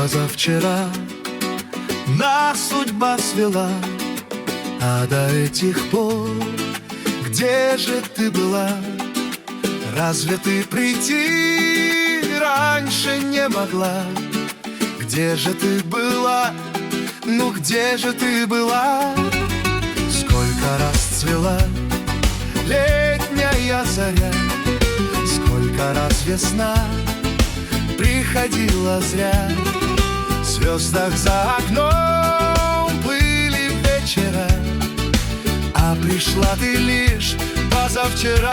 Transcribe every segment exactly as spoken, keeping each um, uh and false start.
позавчера нас судьба свела, а до этих пор где же ты была? Разве ты прийти раньше не могла? Где же ты была? Ну где же ты была? Сколько раз цвела летняя заря, сколько раз весна приходила зря. В звездах за окном были вечера, а пришла ты лишь позавчера.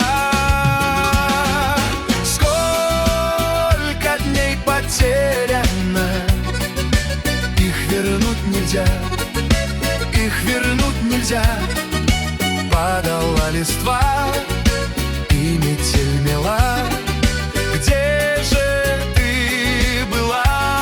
Сколько дней потеряно, их вернуть нельзя, их вернуть нельзя. Падала листва, и метель мела. Где же ты была?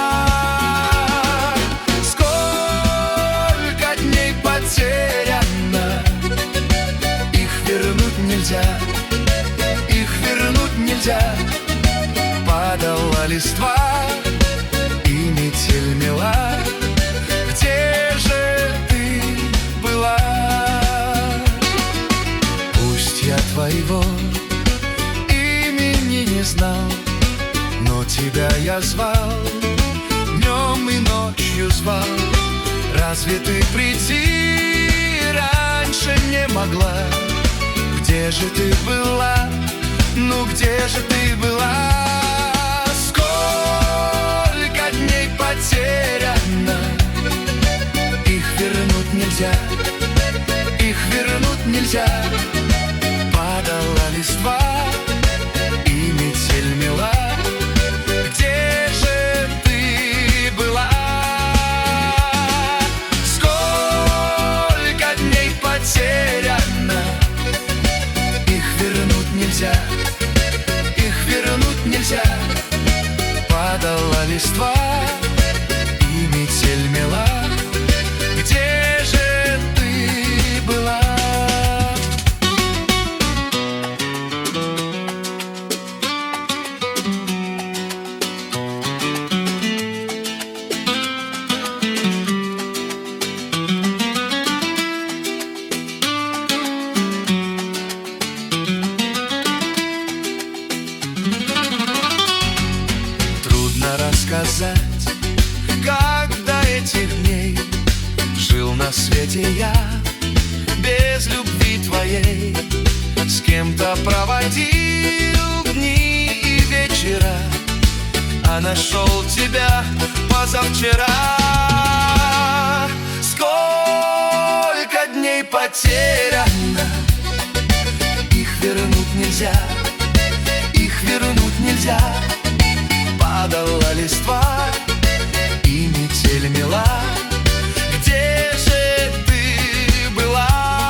Сколько дней потеряно, их вернуть нельзя, их вернуть нельзя. Падала листва, и метель мела. Где же ты была? Пусть я твоего имени не знал, но тебя я звал, днем и ночью звал. Разве ты прийти раньше не могла? Где же ты была? Ну где же ты была? Сколько дней потеряно, их вернуть нельзя, их вернуть нельзя. Падала листва, и метель мела. Где же ты была? Сколько дней потеряно, их вернуть нельзя, их вернуть нельзя. Падала листва, и метель мела. Где же ты была? Рассказать, как до этих дней жил на свете я без любви твоей. С кем-то проводил дни и вечера, а нашел тебя позавчера. Сколько дней потеряно, их вернуть нельзя, их вернуть нельзя. Падала листва, и метель мела. Где же ты была?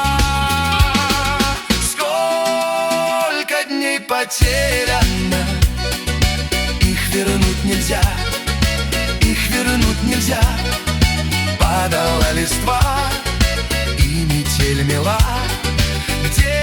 Сколько дней потеряно, их вернуть нельзя, их вернуть нельзя. Падала листва, и метель мела. Где